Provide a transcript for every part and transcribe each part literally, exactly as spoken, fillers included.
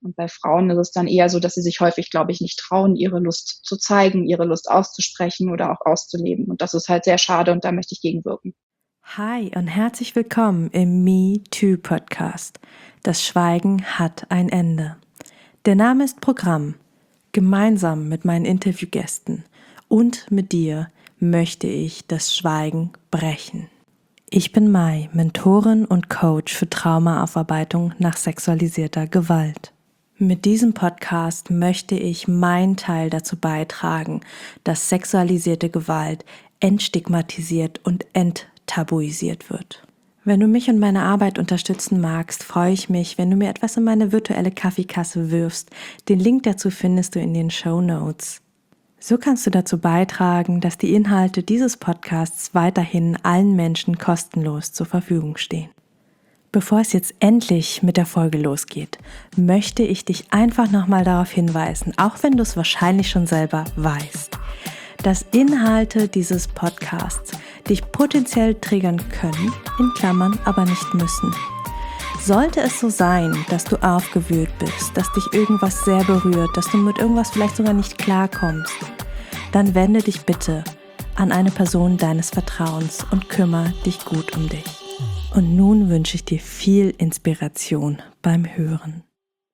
Und bei Frauen ist es dann eher so, dass sie sich häufig, glaube ich, nicht trauen, ihre Lust zu zeigen, ihre Lust auszusprechen oder auch auszuleben. Und das ist halt sehr schade und da möchte ich gegenwirken. Hi und herzlich willkommen im Me Too Podcast. Das Schweigen hat ein Ende. Der Name ist Programm. Gemeinsam mit meinen Interviewgästen und mit dir möchte ich das Schweigen brechen. Ich bin Mai, Mentorin und Coach für Traumaaufarbeitung nach sexualisierter Gewalt. Mit diesem Podcast möchte ich meinen Teil dazu beitragen, dass sexualisierte Gewalt entstigmatisiert und enttabuisiert wird. Wenn du mich und meine Arbeit unterstützen magst, freue ich mich, wenn du mir etwas in meine virtuelle Kaffeekasse wirfst. Den Link dazu findest du in den Shownotes. So kannst du dazu beitragen, dass die Inhalte dieses Podcasts weiterhin allen Menschen kostenlos zur Verfügung stehen. Bevor es jetzt endlich mit der Folge losgeht, möchte ich dich einfach nochmal darauf hinweisen, auch wenn du es wahrscheinlich schon selber weißt, dass Inhalte dieses Podcasts dich potenziell triggern können, in Klammern aber nicht müssen. Sollte es so sein, dass du aufgewühlt bist, dass dich irgendwas sehr berührt, dass du mit irgendwas vielleicht sogar nicht klarkommst, dann wende dich bitte an eine Person deines Vertrauens und kümmere dich gut um dich. Und nun wünsche ich dir viel Inspiration beim Hören.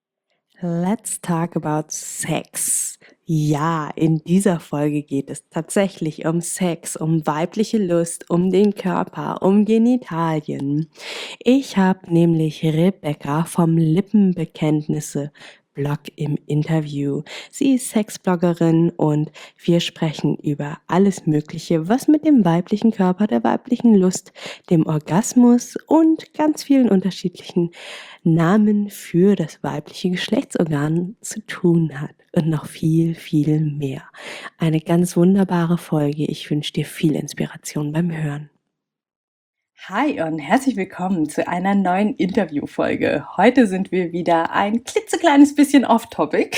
Let's talk about Sex. Ja, in dieser Folge geht es tatsächlich um Sex, um weibliche Lust, um den Körper, um Genitalien. Ich habe nämlich Rebecca vom Lippenbekenntnisse Blog im Interview. Sie ist Sexbloggerin und wir sprechen über alles Mögliche, was mit dem weiblichen Körper, der weiblichen Lust, dem Orgasmus und ganz vielen unterschiedlichen Namen für das weibliche Geschlechtsorgan zu tun hat und noch viel, viel mehr. Eine ganz wunderbare Folge. Ich wünsche dir viel Inspiration beim Hören. Hi und herzlich willkommen zu einer neuen Interviewfolge. Heute sind wir wieder ein klitzekleines bisschen off-topic.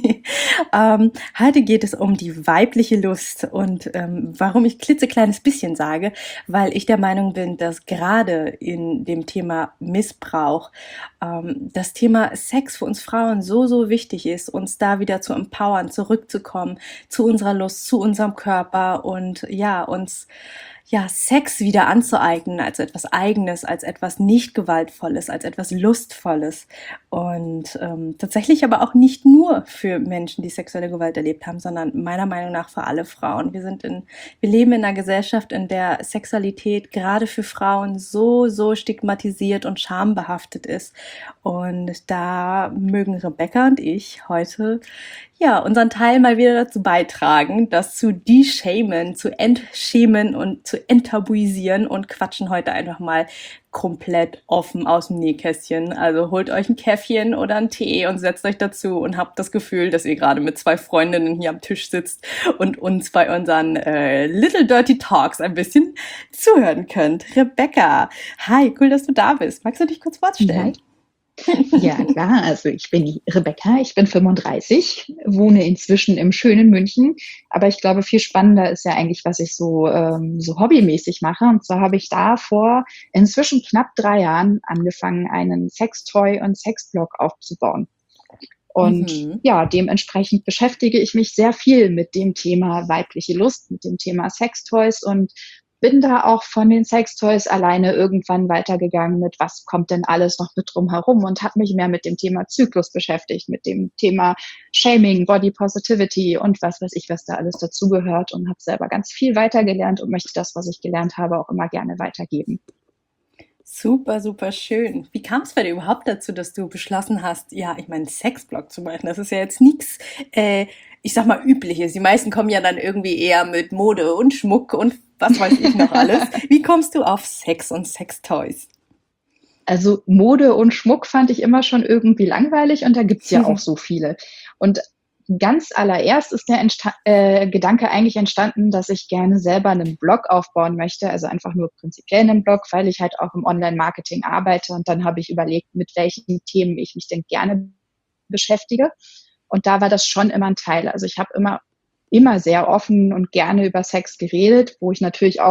ähm, heute geht es um die weibliche Lust und ähm, warum ich klitzekleines bisschen sage, weil ich der Meinung bin, dass gerade in dem Thema Missbrauch ähm, das Thema Sex für uns Frauen so, so wichtig ist, uns da wieder zu empowern, zurückzukommen zu unserer Lust, zu unserem Körper und ja, uns ja, Sex wieder anzueignen als etwas Eigenes, als etwas nicht Gewaltvolles, als etwas Lustvolles und ähm, tatsächlich aber auch nicht nur für Menschen, die sexuelle Gewalt erlebt haben, sondern meiner Meinung nach für alle Frauen. Wir sind in, wir leben in einer Gesellschaft, in der Sexualität gerade für Frauen so, so stigmatisiert und schambehaftet ist und da mögen Rebecca und ich heute ja, unseren Teil mal wieder dazu beitragen, das zu de-shamen, zu entschämen und zu enttabuisieren und quatschen heute einfach mal komplett offen aus dem Nähkästchen. Also holt euch ein Käffchen oder einen Tee und setzt euch dazu und habt das Gefühl, dass ihr gerade mit zwei Freundinnen hier am Tisch sitzt und uns bei unseren äh, Little Dirty Talks ein bisschen zuhören könnt. Rebecca, hi, cool, dass du da bist. Magst du dich kurz vorstellen? Hi. Ja, klar. Also ich bin die Rebecca, ich bin fünfunddreißig, wohne inzwischen im schönen München. Aber ich glaube, viel spannender ist ja eigentlich, was ich so, ähm, so hobbymäßig mache. Und zwar habe ich da vor inzwischen knapp drei Jahren angefangen, einen Sextoy- und Sexblog aufzubauen. Und mhm. ja, dementsprechend beschäftige ich mich sehr viel mit dem Thema weibliche Lust, mit dem Thema Sextoys und bin da auch von den Sextoys alleine irgendwann weitergegangen mit, was kommt denn alles noch mit drum herum und habe mich mehr mit dem Thema Zyklus beschäftigt, mit dem Thema Shaming, Body Positivity und was weiß ich, was da alles dazugehört und habe selber ganz viel weitergelernt und möchte das, was ich gelernt habe, auch immer gerne weitergeben. Super, super schön. Wie kam es bei dir überhaupt dazu, dass du beschlossen hast, ja, ich meine, Sexblog zu machen? Das ist ja jetzt nichts, äh, ich sag mal, Übliches. Die meisten kommen ja dann irgendwie eher mit Mode und Schmuck und was weiß ich noch alles. Wie kommst du auf Sex und Sextoys? Also Mode und Schmuck fand ich immer schon irgendwie langweilig und da gibt's ja auch so viele. Und ganz allererst ist der Entsta- äh, Gedanke eigentlich entstanden, dass ich gerne selber einen Blog aufbauen möchte, also einfach nur prinzipiell einen Blog, weil ich halt auch im Online-Marketing arbeite und dann habe ich überlegt, mit welchen Themen ich mich denn gerne beschäftige und da war das schon immer ein Teil. Also ich habe immer immer sehr offen und gerne über Sex geredet, wo ich natürlich auch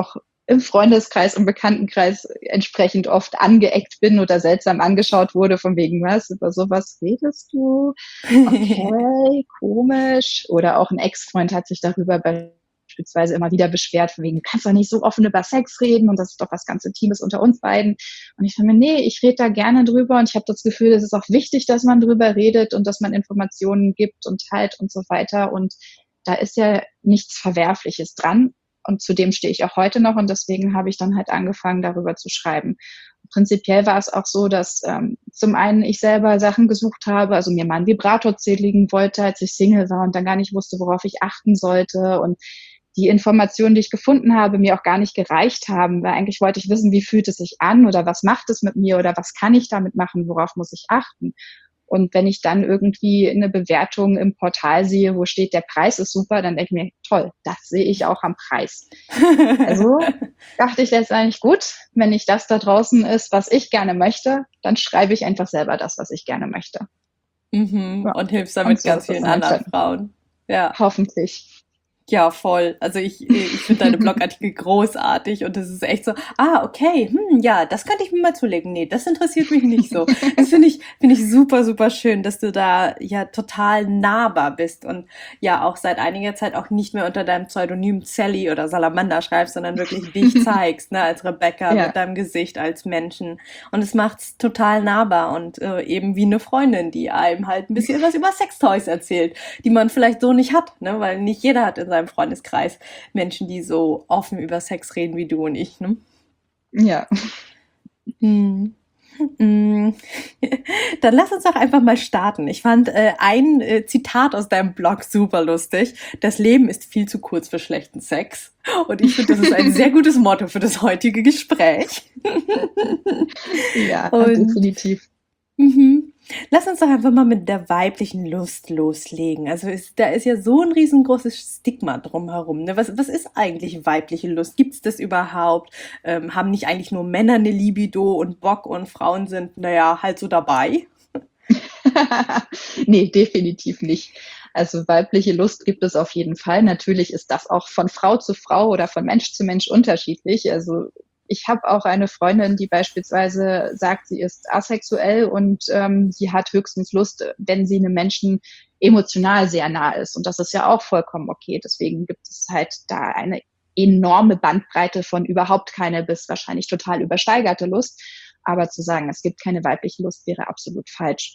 im Freundeskreis und Bekanntenkreis entsprechend oft angeeckt bin oder seltsam angeschaut wurde, von wegen, was, über sowas redest du? Okay, komisch. Oder auch ein Ex-Freund hat sich darüber beispielsweise immer wieder beschwert, von wegen, du kannst doch nicht so offen über Sex reden und das ist doch was ganz Intimes unter uns beiden. Und ich finde, nee, ich rede da gerne drüber und ich habe das Gefühl, es ist auch wichtig, dass man drüber redet und dass man Informationen gibt und teilt und so weiter. Und da ist ja nichts Verwerfliches dran. Und zu dem stehe ich auch heute noch und deswegen habe ich dann halt angefangen, darüber zu schreiben. Prinzipiell war es auch so, dass ähm, zum einen ich selber Sachen gesucht habe, also mir mal einen Vibrator zulegen wollte, als ich Single war und dann gar nicht wusste, worauf ich achten sollte und die Informationen, die ich gefunden habe, mir auch gar nicht gereicht haben, weil eigentlich wollte ich wissen, wie fühlt es sich an oder was macht es mit mir oder was kann ich damit machen, worauf muss ich achten. Und wenn ich dann irgendwie eine Bewertung im Portal sehe, wo steht, der Preis ist super, dann denke ich mir, toll, das sehe ich auch am Preis. Also dachte ich letztendlich, gut, wenn nicht das da draußen ist, was ich gerne möchte, dann schreibe ich einfach selber das, was ich gerne möchte. Mhm. Ja. Und hilfst damit so ganz vielen anderen Frauen. Ja. Hoffentlich. Ja, voll. Also ich, ich finde deine Blogartikel großartig und das ist echt so, ah, okay, hm, ja, das könnte ich mir mal zulegen. Nee, das interessiert mich nicht so. Das finde ich, finde ich super, super schön, dass du da ja total nahbar bist und ja auch seit einiger Zeit auch nicht mehr unter deinem Pseudonym Sally oder Salamander schreibst, sondern wirklich dich zeigst, ne, als Rebecca ja. mit deinem Gesicht als Menschen. Und es macht's total nahbar und äh, eben wie eine Freundin, die einem halt ein bisschen was über Sextoys erzählt, die man vielleicht so nicht hat, ne, weil nicht jeder hat in seinem Freundeskreis Menschen, die so offen über Sex reden wie du und ich, ne? Ja. Hm. Hm. Dann lass uns doch einfach mal starten. Ich fand äh, ein äh, Zitat aus deinem Blog super lustig. Das Leben ist viel zu kurz für schlechten Sex. Und ich finde, das ist ein sehr gutes Motto für das heutige Gespräch. Ja, und, definitiv. Mhm. Lass uns doch einfach mal mit der weiblichen Lust loslegen. Also ist, da ist ja so ein riesengroßes Stigma drumherum. Ne? Was, was ist eigentlich weibliche Lust? Gibt es das überhaupt? Ähm, haben nicht eigentlich nur Männer eine Libido und Bock und Frauen sind, naja, halt so dabei? Nee, definitiv nicht. Also weibliche Lust gibt es auf jeden Fall. Natürlich ist das auch von Frau zu Frau oder von Mensch zu Mensch unterschiedlich. Also ich habe auch eine Freundin, die beispielsweise sagt, sie ist asexuell und ähm, sie hat höchstens Lust, wenn sie einem Menschen emotional sehr nah ist. Und das ist ja auch vollkommen okay. Deswegen gibt es halt da eine enorme Bandbreite von überhaupt keine bis wahrscheinlich total übersteigerte Lust. Aber zu sagen, es gibt keine weibliche Lust, wäre absolut falsch.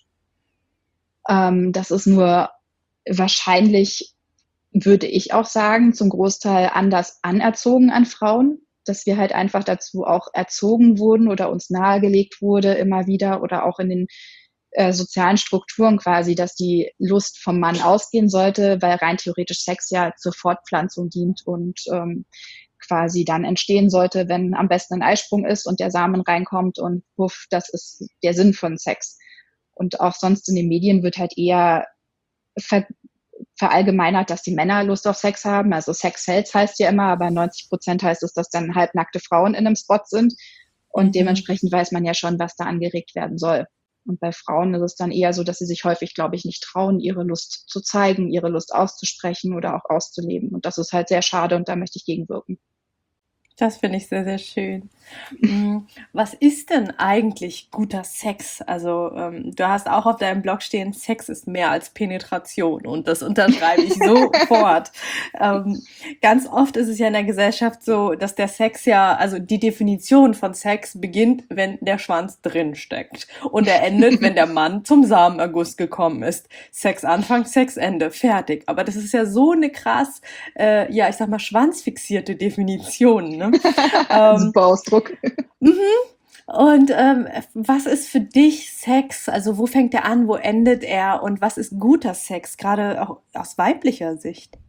Ähm, das ist nur wahrscheinlich, würde ich auch sagen, zum Großteil anders anerzogen an Frauen, dass wir halt einfach dazu auch erzogen wurden oder uns nahegelegt wurde immer wieder oder auch in den äh, sozialen Strukturen quasi, dass die Lust vom Mann ausgehen sollte, weil rein theoretisch Sex ja zur Fortpflanzung dient und ähm, quasi dann entstehen sollte, wenn am besten ein Eisprung ist und der Samen reinkommt und puff, das ist der Sinn von Sex. Und auch sonst in den Medien wird halt eher ver- verallgemeinert, dass die Männer Lust auf Sex haben. Also Sex sells heißt ja immer, aber neunzig Prozent heißt es, dass dann halbnackte Frauen in einem Spot sind. Und mhm. dementsprechend weiß man ja schon, was da angeregt werden soll. Und bei Frauen ist es dann eher so, dass sie sich häufig, glaube ich, nicht trauen, ihre Lust zu zeigen, ihre Lust auszusprechen oder auch auszuleben. Und das ist halt sehr schade und da möchte ich gegenwirken. Das finde ich sehr, sehr schön. Was ist denn eigentlich guter Sex? Also ähm, du hast auch auf deinem Blog stehen, Sex ist mehr als Penetration und das unterschreibe ich sofort. Ähm, ganz oft ist es ja in der Gesellschaft so, dass der Sex ja, also die Definition von Sex beginnt, wenn der Schwanz drin steckt und er endet, wenn der Mann zum Samenerguss gekommen ist. Sex Anfang, Sex Ende, fertig. Aber das ist ja so eine krass, äh, ja ich sag mal schwanzfixierte Definition, ne? ähm, Super Ausdruck. Mhm. Und ähm, was ist für dich Sex? Also wo fängt er an, wo endet er und was ist guter Sex, gerade auch aus weiblicher Sicht?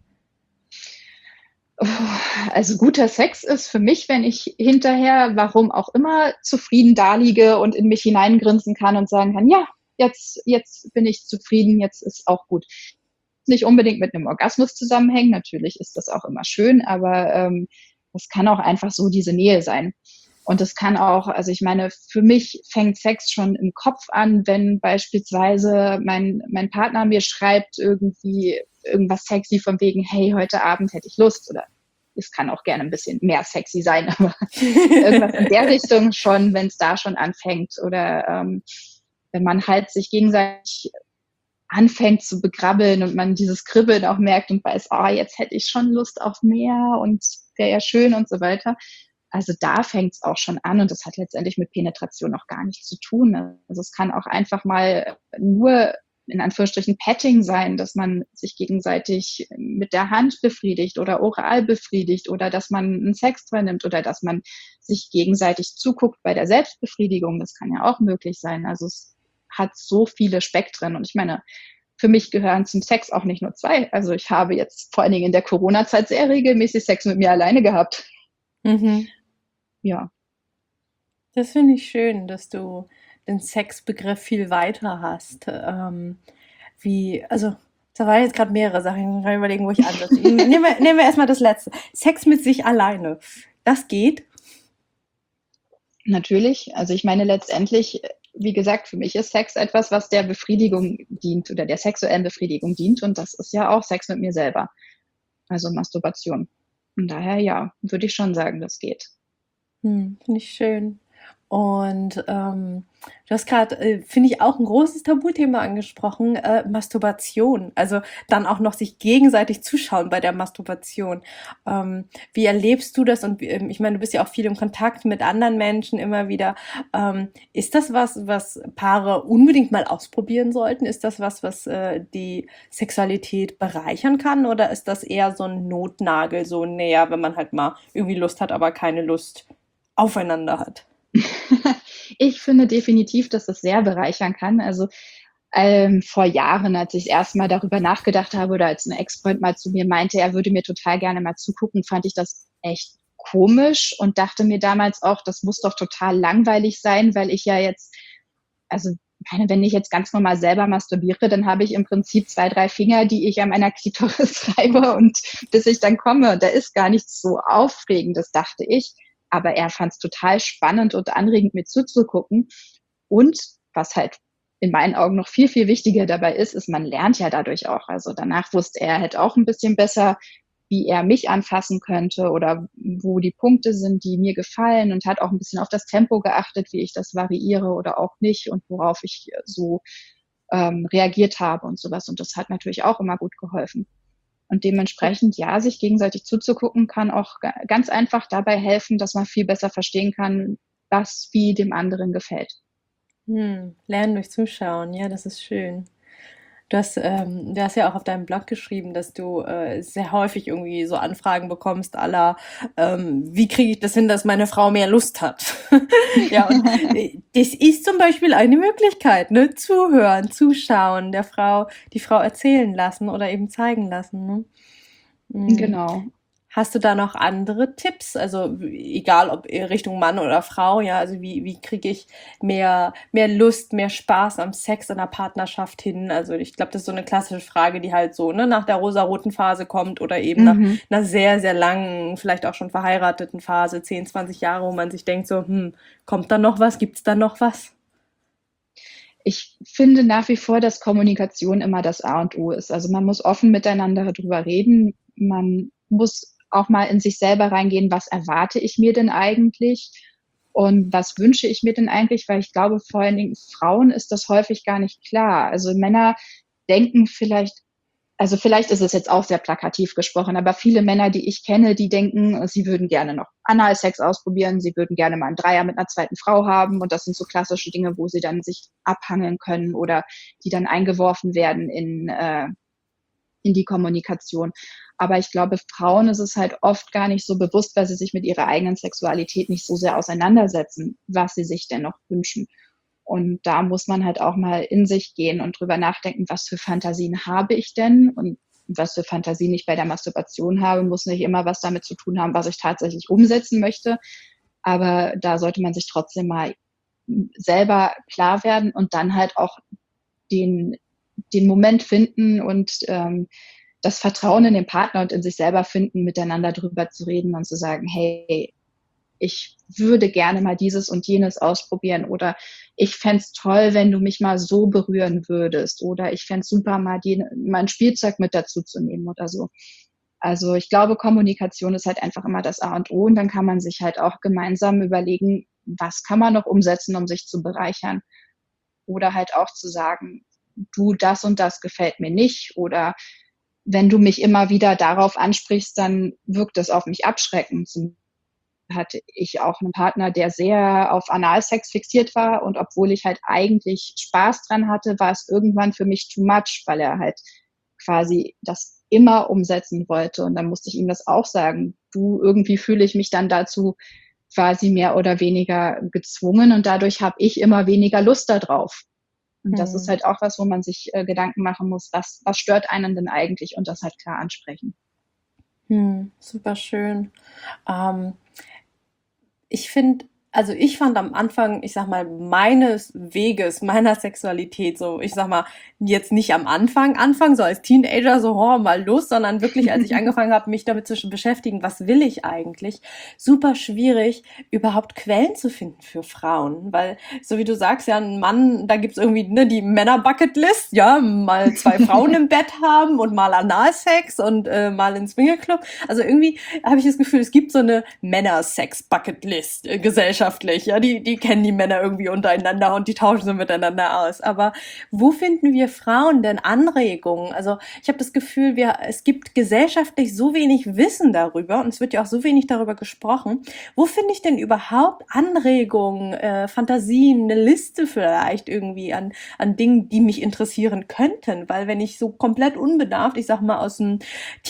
Also guter Sex ist für mich, wenn ich hinterher, warum auch immer, zufrieden daliege und in mich hineingrinsen kann und sagen kann, ja, jetzt, jetzt bin ich zufrieden, jetzt ist auch gut. Nicht unbedingt mit einem Orgasmus zusammenhängen, natürlich ist das auch immer schön, aber ähm, das kann auch einfach so diese Nähe sein. Und das kann auch, also ich meine, für mich fängt Sex schon im Kopf an, wenn beispielsweise mein, mein Partner mir schreibt irgendwie irgendwas sexy von wegen, hey, heute Abend hätte ich Lust oder es kann auch gerne ein bisschen mehr sexy sein, aber irgendwas in der Richtung schon, wenn es da schon anfängt. Oder ähm, wenn man halt sich gegenseitig anfängt zu begrabbeln und man dieses Kribbeln auch merkt und weiß, oh, jetzt hätte ich schon Lust auf mehr und wäre ja schön und so weiter. Also da fängt es auch schon an und das hat letztendlich mit Penetration auch gar nichts zu tun. Also es kann auch einfach mal nur in Anführungsstrichen Petting sein, dass man sich gegenseitig mit der Hand befriedigt oder oral befriedigt oder dass man einen Sextoy nimmt oder dass man sich gegenseitig zuguckt bei der Selbstbefriedigung. Das kann ja auch möglich sein. Also es hat so viele Spektren und ich meine, für mich gehören zum Sex auch nicht nur zwei. Also ich habe jetzt vor allen Dingen in der Corona-Zeit sehr regelmäßig Sex mit mir alleine gehabt. Mhm. Ja. Das finde ich schön, dass du den Sexbegriff viel weiter hast. Ähm, wie, also, da waren jetzt gerade mehrere Sachen. Ich kann überlegen, wo ich ansetze. nehmen wir, nehmen wir erstmal das letzte. Sex mit sich alleine. Das geht? Natürlich. Also ich meine letztendlich, wie gesagt, für mich ist Sex etwas, was der Befriedigung dient oder der sexuellen Befriedigung dient. Und das ist ja auch Sex mit mir selber. Also Masturbation. Von daher, ja, würde ich schon sagen, das geht. Hm, finde ich schön. Und ähm, du hast gerade, äh, finde ich, auch ein großes Tabuthema angesprochen, äh, Masturbation. Also dann auch noch sich gegenseitig zuschauen bei der Masturbation. Ähm, wie erlebst du das? Und ähm, ich meine, du bist ja auch viel im Kontakt mit anderen Menschen immer wieder. Ähm, ist das was, was Paare unbedingt mal ausprobieren sollten? Ist das was, was äh, die Sexualität bereichern kann? Oder ist das eher so ein Notnagel, so näher, wenn man halt mal irgendwie Lust hat, aber keine Lust aufeinander hat? Ich finde definitiv, dass das sehr bereichern kann. Also ähm, vor Jahren, als ich erstmal darüber nachgedacht habe oder als ein Ex-Freund mal zu mir meinte, er würde mir total gerne mal zugucken, fand ich das echt komisch und dachte mir damals auch, das muss doch total langweilig sein, weil ich ja jetzt, also meine, wenn ich jetzt ganz normal selber masturbiere, dann habe ich im Prinzip zwei, drei Finger, die ich an meiner Klitoris reibe und bis ich dann komme, da ist gar nichts so Aufregendes, dachte ich. Aber er fand es total spannend und anregend, mir zuzugucken. Und was halt in meinen Augen noch viel, viel wichtiger dabei ist, ist, man lernt ja dadurch auch. Also danach wusste er halt auch ein bisschen besser, wie er mich anfassen könnte oder wo die Punkte sind, die mir gefallen und hat auch ein bisschen auf das Tempo geachtet, wie ich das variiere oder auch nicht und worauf ich so ähm, reagiert habe und sowas. Und das hat natürlich auch immer gut geholfen. Und dementsprechend, ja, sich gegenseitig zuzugucken, kann auch ganz einfach dabei helfen, dass man viel besser verstehen kann, was wie dem anderen gefällt. Hm, lernen durch Zuschauen, ja, das ist schön. Du hast, ähm, du hast ja auch auf deinem Blog geschrieben, dass du äh, sehr häufig irgendwie so Anfragen bekommst, à la, ähm, wie kriege ich das hin, dass meine Frau mehr Lust hat? Ja, und äh, das ist zum Beispiel eine Möglichkeit, ne? Zuhören, zuschauen, der Frau, die Frau erzählen lassen oder eben zeigen lassen, ne? Hm. Genau. Hast du da noch andere Tipps? Also egal ob Richtung Mann oder Frau, ja, also wie, wie kriege ich mehr, mehr Lust, mehr Spaß am Sex in der Partnerschaft hin? Also ich glaube, das ist so eine klassische Frage, die halt so ne, nach der rosaroten Phase kommt oder eben nach Mhm. einer sehr, sehr langen, vielleicht auch schon verheirateten Phase, zehn, zwanzig Jahre, wo man sich denkt so, hm, kommt da noch was? Gibt's da noch was? Ich finde nach wie vor, dass Kommunikation immer das A und O ist. Also man muss offen miteinander darüber reden. Man muss auch mal in sich selber reingehen, was erwarte ich mir denn eigentlich und was wünsche ich mir denn eigentlich, weil ich glaube, vor allen Dingen Frauen ist das häufig gar nicht klar. Also Männer denken vielleicht, also vielleicht ist es jetzt auch sehr plakativ gesprochen, aber viele Männer, die ich kenne, die denken, sie würden gerne noch Analsex ausprobieren, sie würden gerne mal einen Dreier mit einer zweiten Frau haben und das sind so klassische Dinge, wo sie dann sich abhangeln können oder die dann eingeworfen werden in, äh, in die Kommunikation. Aber ich glaube, Frauen ist es halt oft gar nicht so bewusst, weil sie sich mit ihrer eigenen Sexualität nicht so sehr auseinandersetzen, was sie sich denn noch wünschen. Und da muss man halt auch mal in sich gehen und drüber nachdenken, was für Fantasien habe ich denn und was für Fantasien ich bei der Masturbation habe, muss nicht immer was damit zu tun haben, was ich tatsächlich umsetzen möchte. Aber da sollte man sich trotzdem mal selber klar werden und dann halt auch den, den Moment finden und ähm, das Vertrauen in den Partner und in sich selber finden, miteinander drüber zu reden und zu sagen, hey, ich würde gerne mal dieses und jenes ausprobieren oder ich fände es toll, wenn du mich mal so berühren würdest oder ich fände es super, mal, die, mal ein Spielzeug mit dazu zu nehmen oder so. Also ich glaube, Kommunikation ist halt einfach immer das A und O und dann kann man sich halt auch gemeinsam überlegen, was kann man noch umsetzen, um sich zu bereichern. Oder halt auch zu sagen, du, das und das gefällt mir nicht oder wenn du mich immer wieder darauf ansprichst, dann wirkt das auf mich abschreckend. Zum hatte ich auch einen Partner, der sehr auf Analsex fixiert war und obwohl ich halt eigentlich Spaß dran hatte, war es irgendwann für mich too much, weil er halt quasi das immer umsetzen wollte und dann musste ich ihm das auch sagen. Du, irgendwie fühle ich mich dann dazu quasi mehr oder weniger gezwungen und dadurch habe ich immer weniger Lust da drauf. Und das ist Hm. halt auch was, wo man sich äh, Gedanken machen muss, was, was stört einen denn eigentlich und das halt klar ansprechen. Hm, super schön. Ähm, ich finde, also ich fand am Anfang, ich sag mal, meines Weges, meiner Sexualität, so, ich sag mal, jetzt nicht am Anfang, Anfang, so als Teenager, so, oh, mal los, sondern wirklich, als ich angefangen habe, mich damit zu beschäftigen, was will ich eigentlich, super schwierig, überhaupt Quellen zu finden für Frauen, weil, so wie du sagst, ja, ein Mann, da gibt's irgendwie, ne, die Männer-Bucketlist, ja, mal zwei Frauen im Bett haben und mal Analsex und äh, mal ins Swingerclub, also irgendwie habe ich das Gefühl, es gibt so eine Männer-Sex-Bucket-List äh, gesellschaftlich. Ja, die, die kennen die Männer irgendwie untereinander und die tauschen so miteinander aus. Aber wo finden wir Frauen denn Anregungen? Also ich habe das Gefühl, wir, es gibt gesellschaftlich so wenig Wissen darüber und es wird ja auch so wenig darüber gesprochen. Wo finde ich denn überhaupt Anregungen, äh, Fantasien, eine Liste vielleicht irgendwie an, an Dingen, die mich interessieren könnten? Weil wenn ich so komplett unbedarft, ich sag mal, aus dem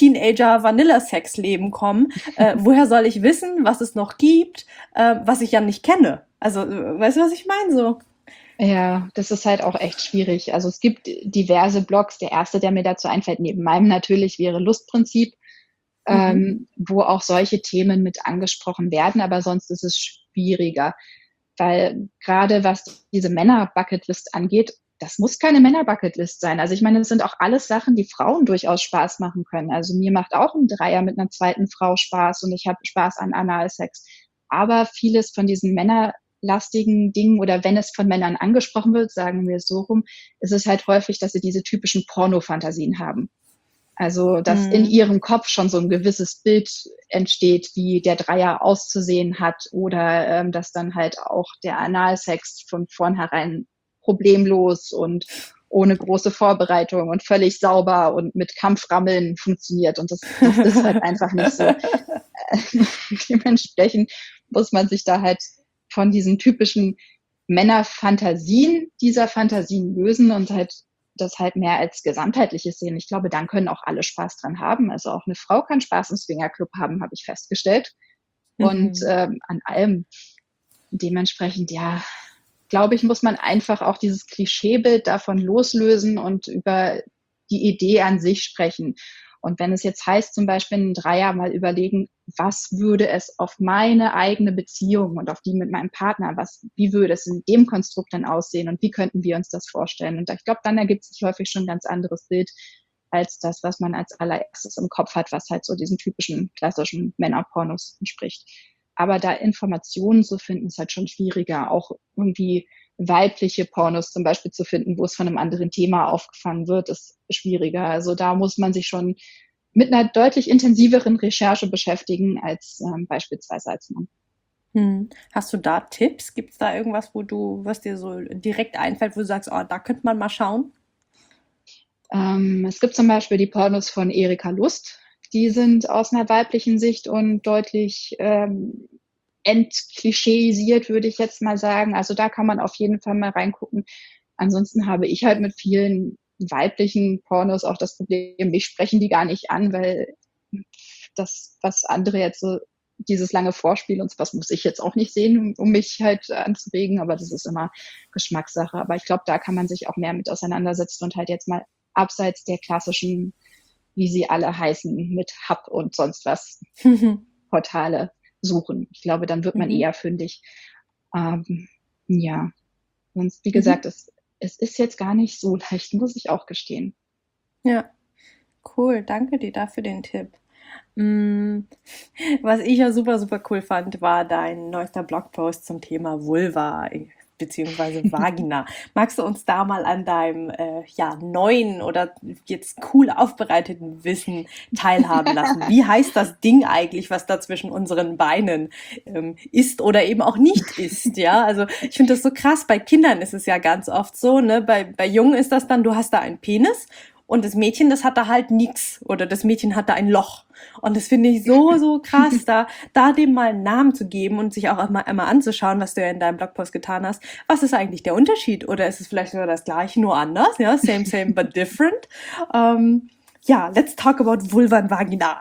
Teenager-Vanilla-Sex-Leben kommen. Äh, woher soll ich wissen, was es noch gibt, äh, was ich ja nicht kenne? Also, äh, weißt du, was ich meine? So. Ja, das ist halt auch echt schwierig. Also es gibt diverse Blogs. Der erste, der mir dazu einfällt, neben meinem natürlich, wäre Lustprinzip, Mhm. ähm, wo auch solche Themen mit angesprochen werden. Aber sonst ist es schwieriger, weil gerade was diese Männer-Bucketlist angeht, das muss keine Männer-Bucketlist sein. Also ich meine, das sind auch alles Sachen, die Frauen durchaus Spaß machen können. Also mir macht auch ein Dreier mit einer zweiten Frau Spaß und ich habe Spaß an Analsex. Aber vieles von diesen männerlastigen Dingen oder wenn es von Männern angesprochen wird, sagen wir es so rum, ist es halt häufig, dass sie diese typischen Pornofantasien haben. Also, dass in Mhm. ihrem Kopf schon so ein gewisses Bild entsteht, wie der Dreier auszusehen hat oder, ähm, dass dann halt auch der Analsex von vornherein problemlos und ohne große Vorbereitung und völlig sauber und mit Kampframmeln funktioniert und das das ist halt einfach nicht so. Dementsprechend muss man sich da halt von diesen typischen Männerfantasien dieser Fantasien lösen und halt das halt mehr als Gesamtheitliches sehen. Ich glaube, dann können auch alle Spaß dran haben. Also auch eine Frau kann Spaß im Swingerclub haben, habe ich festgestellt. Und Mhm. ähm, an allem dementsprechend, ja, glaube ich, muss man einfach auch dieses Klischeebild davon loslösen und über die Idee an sich sprechen. Und wenn es jetzt heißt, zum Beispiel in Dreier mal überlegen, was würde es auf meine eigene Beziehung und auf die mit meinem Partner, was, wie würde es in dem Konstrukt dann aussehen und wie könnten wir uns das vorstellen? Und ich glaube, dann ergibt sich häufig schon ein ganz anderes Bild als das, was man als allererstes im Kopf hat, was halt so diesen typischen klassischen Männerpornos entspricht. Aber da Informationen zu finden, ist halt schon schwieriger. Auch irgendwie weibliche Pornos zum Beispiel zu finden, wo es von einem anderen Thema aufgefangen wird, ist schwieriger. Also da muss man sich schon mit einer deutlich intensiveren Recherche beschäftigen als ähm, beispielsweise als Mann. Hm. Hast du da Tipps? Gibt es da irgendwas, wo du, was dir so direkt einfällt, wo du sagst, oh, da könnte man mal schauen? Ähm, es gibt zum Beispiel die Pornos von Erika Lust. Die sind aus einer weiblichen Sicht und deutlich ähm, entklischeisiert, würde ich jetzt mal sagen. Also da kann man auf jeden Fall mal reingucken. Ansonsten habe ich halt mit vielen weiblichen Pornos auch das Problem, mich sprechen die gar nicht an, weil das, was andere jetzt so, dieses lange Vorspiel und was muss ich jetzt auch nicht sehen, um mich halt anzuregen, aber das ist immer Geschmackssache. Aber ich glaube, da kann man sich auch mehr mit auseinandersetzen und halt jetzt mal abseits der klassischen, wie sie alle heißen, mit Hub und sonst was Portale suchen. Ich glaube, dann wird man Mhm. eher fündig. Ähm, ja, sonst, wie Mhm. gesagt, es, es ist jetzt gar nicht so leicht, muss ich auch gestehen. Ja, cool. Danke dir dafür den Tipp. Mm, Was ich ja super, super cool fand, war dein neuester Blogpost zum Thema Vulva. beziehungsweise Vagina. Magst du uns da mal an deinem äh, ja, neuen oder jetzt cool aufbereiteten Wissen teilhaben lassen? Wie heißt das Ding eigentlich, was da zwischen unseren Beinen ähm, ist oder eben auch nicht ist? Ja, also ich finde das so krass. Bei Kindern ist es ja ganz oft so, ne? Bei, bei Jungen ist das dann, du hast da einen Penis und das Mädchen, das hat da halt nix oder das Mädchen hat da ein Loch. Und das finde ich so, so krass, da, da dem mal einen Namen zu geben und sich auch einmal, einmal anzuschauen, was du ja in deinem Blogpost getan hast. Was ist eigentlich der Unterschied? Oder ist es vielleicht sogar das Gleiche, nur anders? Ja, same, same, but different. Ähm, ja, let's talk about Vulva und Vagina.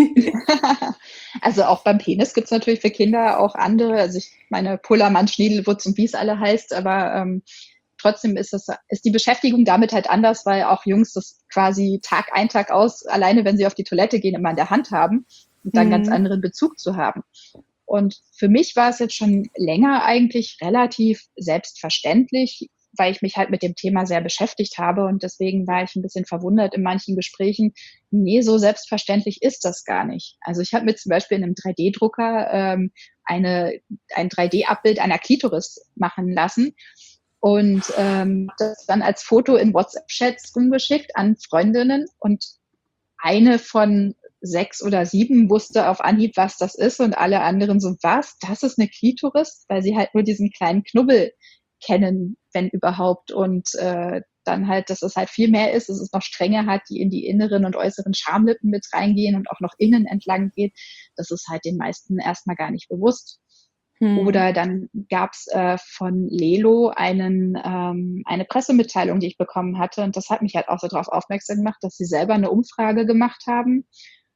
Also auch beim Penis gibt's natürlich für Kinder auch andere, also ich meine Pullermann, Schniedelwurz und wie es alle heißt, aber ähm, trotzdem ist das, ist die Beschäftigung damit halt anders, weil auch Jungs das quasi Tag ein, Tag aus, alleine wenn sie auf die Toilette gehen, immer in der Hand haben und dann Hm. ganz anderen Bezug zu haben. Und für mich war es jetzt schon länger eigentlich relativ selbstverständlich, weil ich mich halt mit dem Thema sehr beschäftigt habe und deswegen war ich ein bisschen verwundert in manchen Gesprächen. Nee, so selbstverständlich ist das gar nicht. Also ich habe mir zum Beispiel in einem drei D-Drucker ähm, eine, ein drei D-Abbild einer Klitoris machen lassen und ähm, das dann als Foto in WhatsApp-Chats rumgeschickt an Freundinnen und eine von sechs oder sieben wusste auf Anhieb, was das ist und alle anderen so, was? Das ist eine Klitoris? Weil sie halt nur diesen kleinen Knubbel kennen, wenn überhaupt. Und äh, dann halt, dass es halt viel mehr ist, dass es noch Stränge hat, die in die inneren und äußeren Schamlippen mit reingehen und auch noch innen entlang geht. Das ist halt den meisten erstmal gar nicht bewusst. Hm. Oder dann gab's äh, von Lelo einen, ähm, eine Pressemitteilung, die ich bekommen hatte. Und das hat mich halt auch so darauf aufmerksam gemacht, dass sie selber eine Umfrage gemacht haben,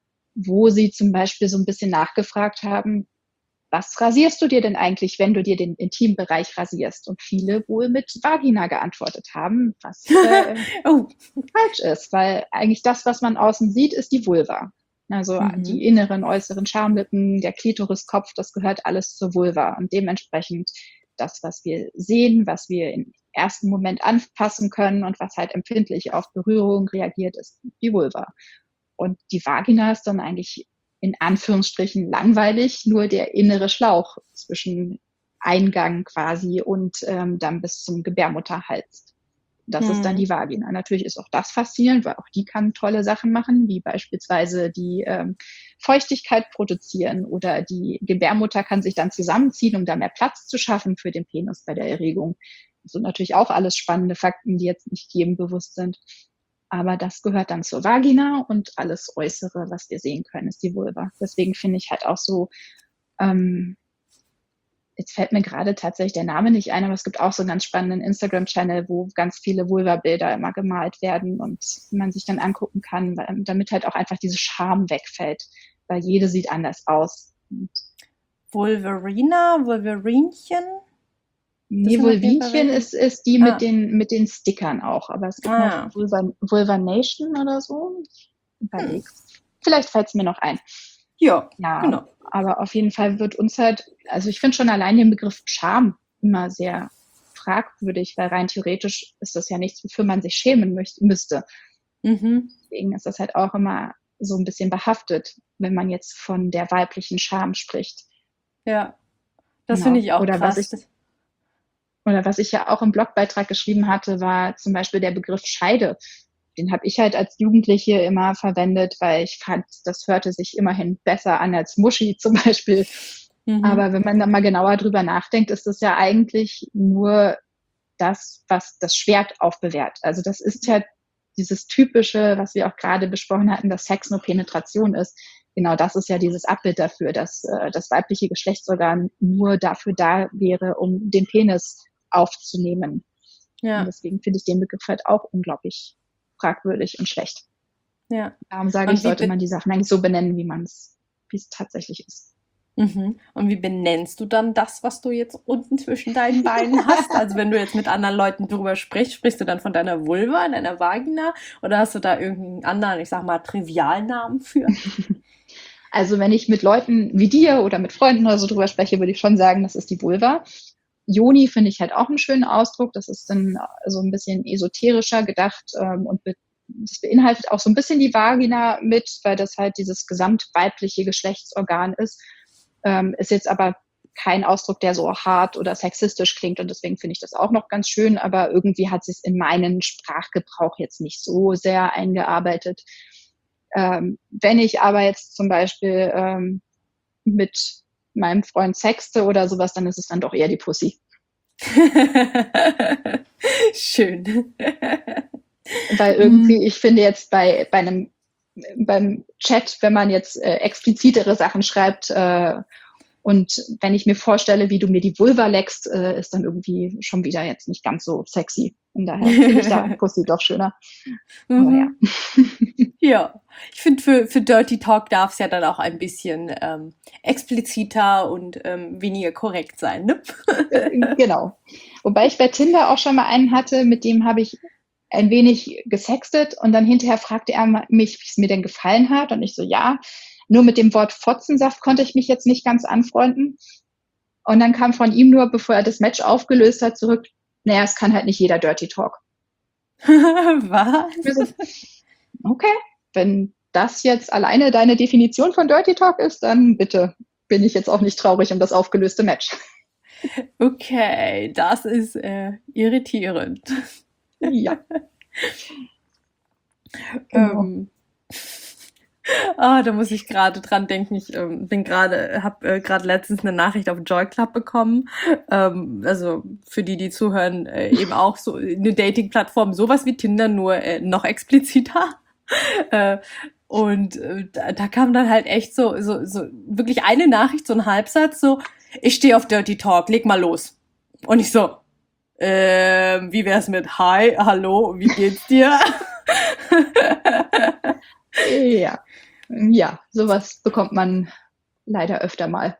wo sie zum Beispiel so ein bisschen nachgefragt haben, was rasierst du dir denn eigentlich, wenn du dir den Intimbereich rasierst? Und viele wohl mit Vagina geantwortet haben, was äh, oh. falsch ist, weil eigentlich das, was man außen sieht, ist die Vulva. Also mhm. die inneren, äußeren Schamlippen, der Klitoriskopf, das gehört alles zur Vulva. Und dementsprechend das, was wir sehen, was wir im ersten Moment anfassen können und was halt empfindlich auf Berührung reagiert, ist die Vulva. Und die Vagina ist dann eigentlich in Anführungsstrichen langweilig, nur der innere Schlauch zwischen Eingang quasi und ähm, dann bis zum Gebärmutterhals. Das hm. ist dann die Vagina. Natürlich ist auch das faszinierend, weil auch die kann tolle Sachen machen, wie beispielsweise die ähm, Feuchtigkeit produzieren oder die Gebärmutter kann sich dann zusammenziehen, um da mehr Platz zu schaffen für den Penis bei der Erregung. Das sind natürlich auch alles spannende Fakten, die jetzt nicht jedem bewusst sind. Aber das gehört dann zur Vagina und alles Äußere, was wir sehen können, ist die Vulva. Deswegen finde ich halt auch so, ähm, jetzt fällt mir gerade tatsächlich der Name nicht ein, aber es gibt auch so einen ganz spannenden Instagram-Channel, wo ganz viele Vulva-Bilder immer gemalt werden und man sich dann angucken kann, damit halt auch einfach diese Scham wegfällt, weil jede sieht anders aus. Und Vulverina, Vulverinchen? Nee, Vulvinchen ist, ist die ah. mit den, mit den Stickern auch, aber es gibt ah. noch Vulva, Vulvanation oder so. Hm. Vielleicht fällt es mir noch ein. Ja, ja, genau. Aber auf jeden Fall wird uns halt, also ich finde schon allein den Begriff Scham immer sehr fragwürdig, weil rein theoretisch ist das ja nichts, wofür man sich schämen möcht, müsste. Mhm. Deswegen ist das halt auch immer so ein bisschen behaftet, wenn man jetzt von der weiblichen Scham spricht. Ja, das genau. finde ich auch Oder krass. Was ich, Oder was ich ja auch im Blogbeitrag geschrieben hatte, war zum Beispiel der Begriff Scheide. Den habe ich halt als Jugendliche immer verwendet, weil ich fand, das hörte sich immerhin besser an als Muschi zum Beispiel. Mhm. Aber wenn man dann mal genauer drüber nachdenkt, ist das ja eigentlich nur das, was das Schwert aufbewahrt. Also das ist ja dieses Typische, was wir auch gerade besprochen hatten, dass Sex nur Penetration ist. Genau, das ist ja dieses Abbild dafür, dass äh, das weibliche Geschlechtsorgan nur dafür da wäre, um den Penis aufzunehmen. Ja. Und deswegen finde ich den Begriff halt auch unglaublich fragwürdig und schlecht. Ja. Darum sage ich, sollte man die Sachen eigentlich so benennen, wie man es, wie es tatsächlich ist. Mhm. Und wie benennst du dann das, was du jetzt unten zwischen deinen Beinen hast? Also wenn du jetzt mit anderen Leuten drüber sprichst, sprichst du dann von deiner Vulva, deiner Vagina oder hast du da irgendeinen anderen, ich sag mal, Trivialnamen für? Also wenn ich mit Leuten wie dir oder mit Freunden oder so drüber spreche, würde ich schon sagen, das ist die Vulva. Yoni finde ich halt auch einen schönen Ausdruck. Das ist dann so ein bisschen esoterischer gedacht ähm, und be- das beinhaltet auch so ein bisschen die Vagina mit, weil das halt dieses gesamtweibliche Geschlechtsorgan ist. Ähm, ist jetzt aber kein Ausdruck, der so hart oder sexistisch klingt und deswegen finde ich das auch noch ganz schön, aber irgendwie hat sich in meinen Sprachgebrauch jetzt nicht so sehr eingearbeitet. Ähm, wenn ich aber jetzt zum Beispiel ähm, mit meinem Freund sexte oder sowas, dann ist es dann doch eher die Pussy. Schön. Weil irgendwie, ich finde jetzt bei, bei einem, beim Chat, wenn man jetzt äh, explizitere Sachen schreibt, äh, und wenn ich mir vorstelle, wie du mir die Vulva leckst, äh, ist dann irgendwie schon wieder jetzt nicht ganz so sexy. Und daher finde ich da Pussy doch schöner. Aber ja. Ja, ich finde, für, für Dirty Talk darf es ja dann auch ein bisschen ähm, expliziter und ähm, weniger korrekt sein, ne? Genau. Wobei ich bei Tinder auch schon mal einen hatte, mit dem habe ich ein wenig gesextet und dann hinterher fragte er mich, wie es mir denn gefallen hat. Und ich so, ja, nur mit dem Wort Fotzensaft konnte ich mich jetzt nicht ganz anfreunden. Und dann kam von ihm nur, bevor er das Match aufgelöst hat, zurück, naja, es kann halt nicht jeder Dirty Talk. Was? So, okay, wenn das jetzt alleine deine Definition von Dirty Talk ist, dann bitte, bin ich jetzt auch nicht traurig um das aufgelöste Match. Okay, das ist äh, irritierend. Ja. Genau. Ähm, ah, da muss ich gerade dran denken. Ich ähm, bin gerade, habe äh, gerade letztens eine Nachricht auf Joy Club bekommen. Ähm, also für die, die zuhören, äh, eben auch so eine Dating-Plattform, sowas wie Tinder, nur äh, noch expliziter. äh, und äh, da, da kam dann halt echt so, so, so wirklich eine Nachricht, so ein Halbsatz, so: Ich stehe auf Dirty Talk, leg mal los. Und ich so: Ähm, wie wär's mit Hi, hallo, wie geht's dir? Ja. Ja, sowas bekommt man leider öfter mal.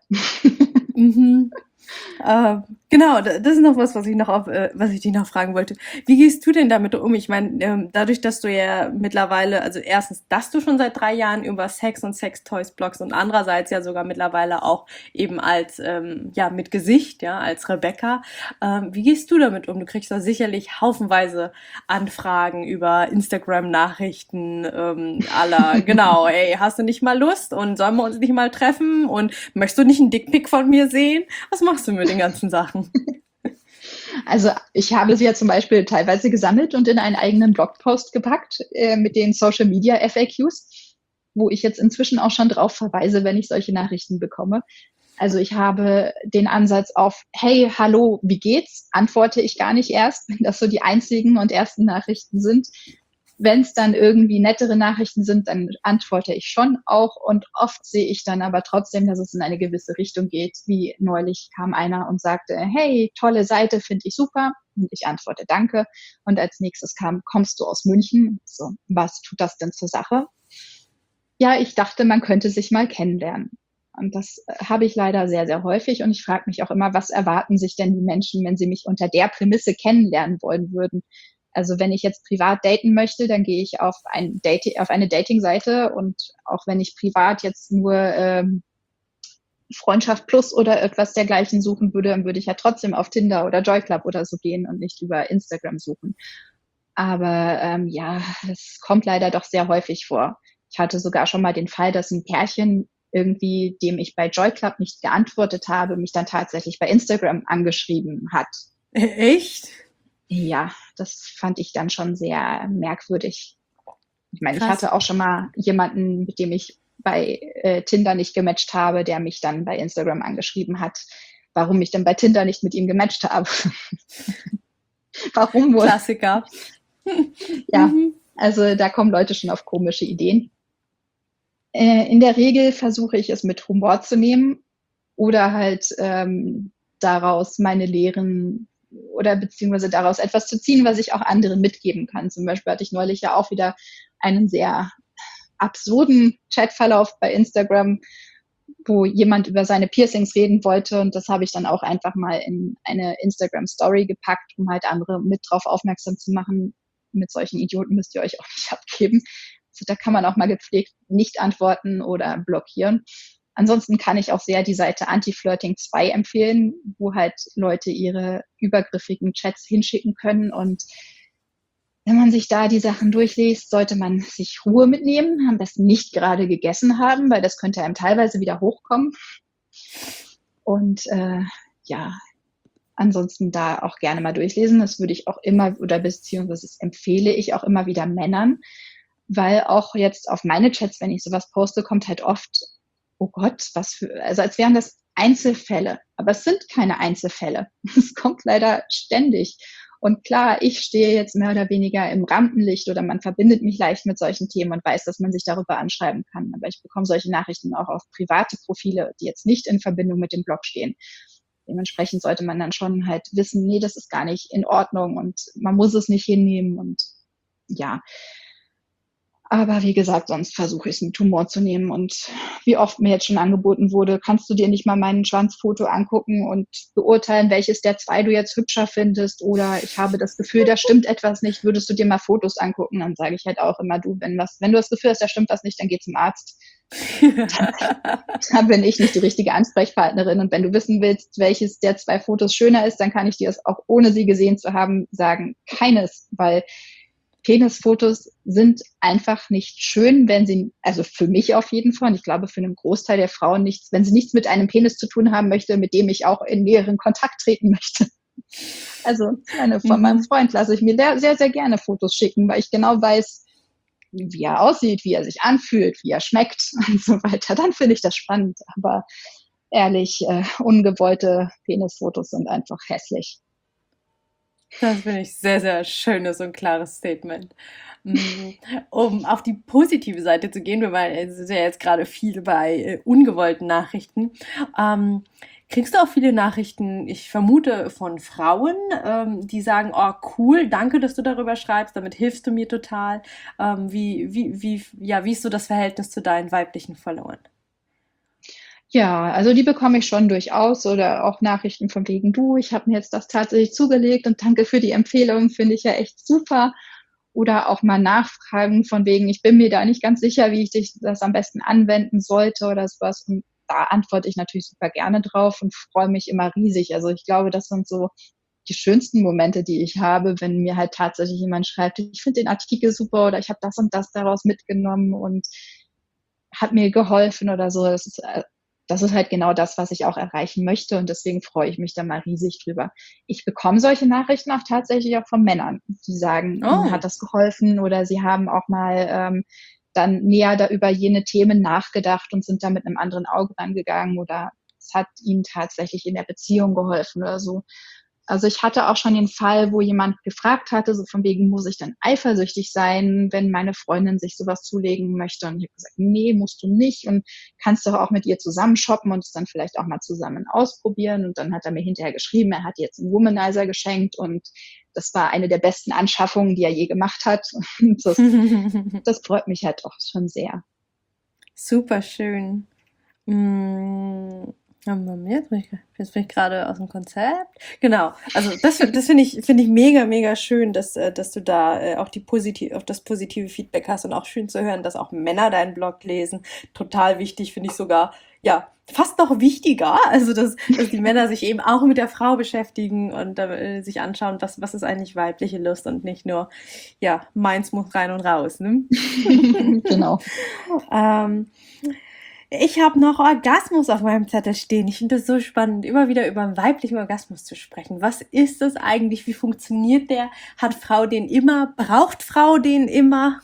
Mhm. Äh, genau, das ist noch was, was ich noch auf, äh, was ich dich noch fragen wollte. Wie gehst du denn damit um? Ich meine, ähm, dadurch, dass du ja mittlerweile, also erstens, dass du schon seit drei Jahren über Sex und Sextoys bloggst und andererseits ja sogar mittlerweile auch eben als, ähm, ja, mit Gesicht, ja, als Rebecca. Ähm, wie gehst du damit um? Du kriegst da sicherlich haufenweise Anfragen über Instagram-Nachrichten, ähm, aller, genau, ey, hast du nicht mal Lust und sollen wir uns nicht mal treffen und möchtest du nicht einen Dickpic von mir sehen? Was machst du mit den ganzen Sachen? Also ich habe sie ja zum Beispiel teilweise gesammelt und in einen eigenen Blogpost gepackt äh, mit den Social Media F A Qs, wo ich jetzt inzwischen auch schon drauf verweise, wenn ich solche Nachrichten bekomme. Also ich habe den Ansatz auf, hey, hallo, wie geht's? Antworte ich gar nicht erst, wenn das so die einzigen und ersten Nachrichten sind. Wenn es dann irgendwie nettere Nachrichten sind, dann antworte ich schon auch und oft sehe ich dann aber trotzdem, dass es in eine gewisse Richtung geht. Wie neulich kam einer und sagte, hey, tolle Seite, finde ich super. Und ich antworte, danke. Und als nächstes kam, kommst du aus München? So, was tut das denn zur Sache? Ja, ich dachte, man könnte sich mal kennenlernen. Und das habe ich leider sehr, sehr häufig. Und ich frage mich auch immer, was erwarten sich denn die Menschen, wenn sie mich unter der Prämisse kennenlernen wollen würden? Also wenn ich jetzt privat daten möchte, dann gehe ich auf, ein Date, auf eine Dating-Seite und auch wenn ich privat jetzt nur ähm, Freundschaft Plus oder etwas dergleichen suchen würde, dann würde ich ja trotzdem auf Tinder oder Joy Club oder so gehen und nicht über Instagram suchen. Aber ähm, ja, es kommt leider doch sehr häufig vor. Ich hatte sogar schon mal den Fall, dass ein Pärchen irgendwie, dem ich bei Joy Club nicht geantwortet habe, mich dann tatsächlich bei Instagram angeschrieben hat. Echt? Ja, das fand ich dann schon sehr merkwürdig. Ich meine, Krass. Ich hatte auch schon mal jemanden, mit dem ich bei äh, Tinder nicht gematcht habe, der mich dann bei Instagram angeschrieben hat, warum ich dann bei Tinder nicht mit ihm gematcht habe. Warum wohl? Klassiker. Ja, Mhm. also da kommen Leute schon auf komische Ideen. Äh, in der Regel versuche ich es mit Humor zu nehmen oder halt ähm, daraus meine Lehren oder beziehungsweise daraus etwas zu ziehen, was ich auch anderen mitgeben kann. Zum Beispiel hatte ich neulich ja auch wieder einen sehr absurden Chatverlauf bei Instagram, wo jemand über seine Piercings reden wollte und das habe ich dann auch einfach mal in eine Instagram-Story gepackt, um halt andere mit drauf aufmerksam zu machen. Mit solchen Idioten müsst ihr euch auch nicht abgeben. Also da kann man auch mal gepflegt nicht antworten oder blockieren. Ansonsten kann ich auch sehr die Seite Anti-Flirting zwei empfehlen, wo halt Leute ihre übergriffigen Chats hinschicken können. Und wenn man sich da die Sachen durchliest, sollte man sich Ruhe mitnehmen, am besten nicht gerade gegessen haben, weil das könnte einem teilweise wieder hochkommen. Und äh, ja, ansonsten da auch gerne mal durchlesen. Das würde ich auch immer, oder beziehungsweise das empfehle ich auch immer wieder Männern, weil auch jetzt auf meine Chats, wenn ich sowas poste, kommt halt oft, oh Gott, was für, also als wären das Einzelfälle. Aber es sind keine Einzelfälle. Es kommt leider ständig. Und klar, ich stehe jetzt mehr oder weniger im Rampenlicht oder man verbindet mich leicht mit solchen Themen und weiß, dass man sich darüber anschreiben kann. Aber ich bekomme solche Nachrichten auch auf private Profile, die jetzt nicht in Verbindung mit dem Blog stehen. Dementsprechend sollte man dann schon halt wissen, nee, das ist gar nicht in Ordnung und man muss es nicht hinnehmen und ja. Aber wie gesagt, sonst versuche ich es mit Humor zu nehmen. Und wie oft mir jetzt schon angeboten wurde, kannst du dir nicht mal mein Schwanzfoto angucken und beurteilen, welches der zwei du jetzt hübscher findest? Oder ich habe das Gefühl, da stimmt etwas nicht, würdest du dir mal Fotos angucken? Dann sage ich halt auch immer, du, wenn was, wenn du das Gefühl hast, da stimmt was nicht, dann geh zum Arzt. Dann, dann bin ich nicht die richtige Ansprechpartnerin. Und wenn du wissen willst, welches der zwei Fotos schöner ist, dann kann ich dir das auch, ohne sie gesehen zu haben, sagen, keines, weil Penisfotos sind einfach nicht schön, wenn sie, also für mich auf jeden Fall, und ich glaube für einen Großteil der Frauen nichts, wenn sie nichts mit einem Penis zu tun haben möchte, mit dem ich auch in näheren Kontakt treten möchte. Also eine, von mhm. meinem Freund lasse ich mir sehr, sehr gerne Fotos schicken, weil ich genau weiß, wie er aussieht, wie er sich anfühlt, wie er schmeckt und so weiter. Dann finde ich das spannend. Aber ehrlich, äh, ungewollte Penisfotos sind einfach hässlich. Das finde ich sehr, sehr schönes und klares Statement. Um auf die positive Seite zu gehen, weil es ist ja jetzt gerade viel bei äh, ungewollten Nachrichten. Ähm, kriegst du auch viele Nachrichten, ich vermute, von Frauen, ähm, die sagen, oh cool, danke, dass du darüber schreibst, damit hilfst du mir total. Ähm, wie, wie, wie, ja, wie ist so das Verhältnis zu deinen weiblichen Followern? Ja, also die bekomme ich schon durchaus oder auch Nachrichten von wegen, du, ich habe mir jetzt das tatsächlich zugelegt und danke für die Empfehlung, finde ich ja echt super. Oder auch mal Nachfragen von wegen, ich bin mir da nicht ganz sicher, wie ich das am besten anwenden sollte oder sowas. Und da antworte ich natürlich super gerne drauf und freue mich immer riesig. Also ich glaube, das sind so die schönsten Momente, die ich habe, wenn mir halt tatsächlich jemand schreibt, ich finde den Artikel super oder ich habe das und das daraus mitgenommen und hat mir geholfen oder so. Das ist Das ist halt genau das, was ich auch erreichen möchte und deswegen freue ich mich da mal riesig drüber. Ich bekomme solche Nachrichten auch tatsächlich auch von Männern, die sagen, oh. ihnen hat das geholfen oder sie haben auch mal ähm, dann näher da über jene Themen nachgedacht und sind da mit einem anderen Auge rangegangen oder es hat ihnen tatsächlich in der Beziehung geholfen oder so. Also ich hatte auch schon den Fall, wo jemand gefragt hatte, so von wegen, muss ich dann eifersüchtig sein, wenn meine Freundin sich sowas zulegen möchte? Und ich habe gesagt, nee, musst du nicht und kannst doch auch mit ihr zusammen shoppen und es dann vielleicht auch mal zusammen ausprobieren. Und dann hat er mir hinterher geschrieben, er hat ihr jetzt einen Womanizer geschenkt und das war eine der besten Anschaffungen, die er je gemacht hat. Und das, das freut mich halt auch schon sehr. Super schön. Mm. Jetzt bin ich, jetzt bin ich gerade aus dem Konzept. Genau, also das, das finde ich, finde ich mega, mega schön, dass, dass du da auch die positiv, auf das positive Feedback hast und auch schön zu hören, dass auch Männer deinen Blog lesen. Total wichtig, finde ich sogar, ja, fast noch wichtiger, also dass, dass die Männer sich eben auch mit der Frau beschäftigen und äh, sich anschauen, was, was ist eigentlich weibliche Lust und nicht nur, ja, meins muss rein und raus, ne? Genau. ähm, Ich habe noch Orgasmus auf meinem Zettel stehen. Ich finde das so spannend, immer wieder über einen weiblichen Orgasmus zu sprechen. Was ist das eigentlich? Wie funktioniert der? Hat Frau den immer? Braucht Frau den immer?